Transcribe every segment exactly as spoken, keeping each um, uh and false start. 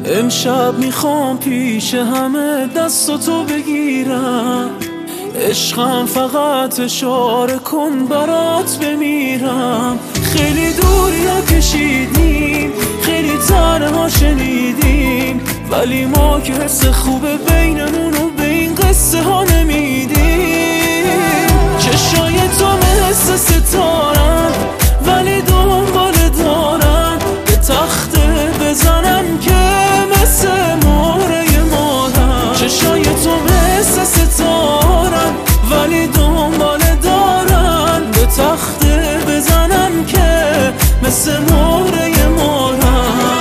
امشب میخوام پیش همه دستاتو بگیرم، عشقم فقط اشاره کن برات بمیرم. خیلی دوریا کشیدیم، خیلی تنها شنیدیم، ولی ما که حس خوبه بینمونو به این قصه ها نمیدیم. چشای تو مثل ستارن ولی دنبال دارن، به تخته بزنم که مثل مهره مادر. چشای تو مثل ستارن ولی دنبال دارن، به تخته بزنم که مثل مهره مادر.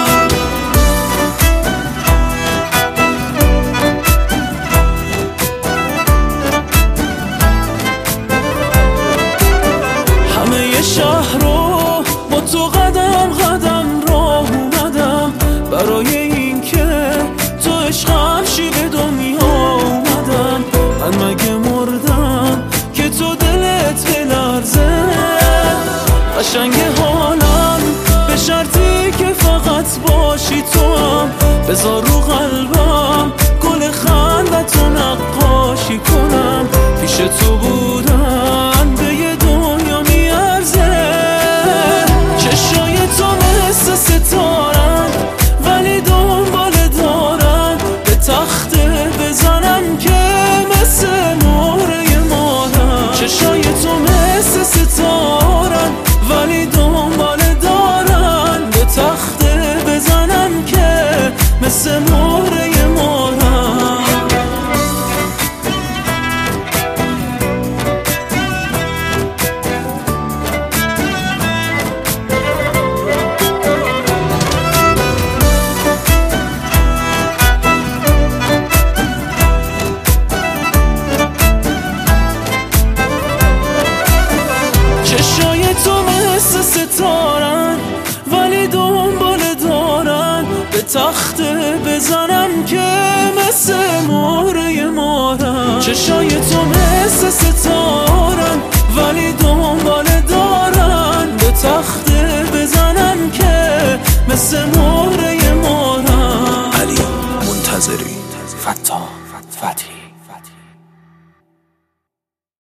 همه شهر رو با تو قدم قدم راه اومدم، برای این که تو عشقم شی به دنیا اومدم. من مگه مردم که تو دلت بلرزه؟ قشنگ حالم به شرطی که فقط باشی تو هم، بذار رو قلبم گل خندتو نقاشی کنم. پیش تو بودن به یه دنیا میارزه. چشای تو مثل ستارن ولی دنبال دارن، به تخته بزنم که مثل مهره مادر. چشای تو مثل ستارن ولی دنبال دارن، به تخته بزنم که مثل مهره مادر. چشای تو مثل ستارن ولی دنبال دارن، به تخته بزنم که مثل مهره مادر. چشای تو مثل ستارن ولی دنبال دارن، به تخته بزنم که مثل مهره مادر. علی منتظری، فتاح فتحی.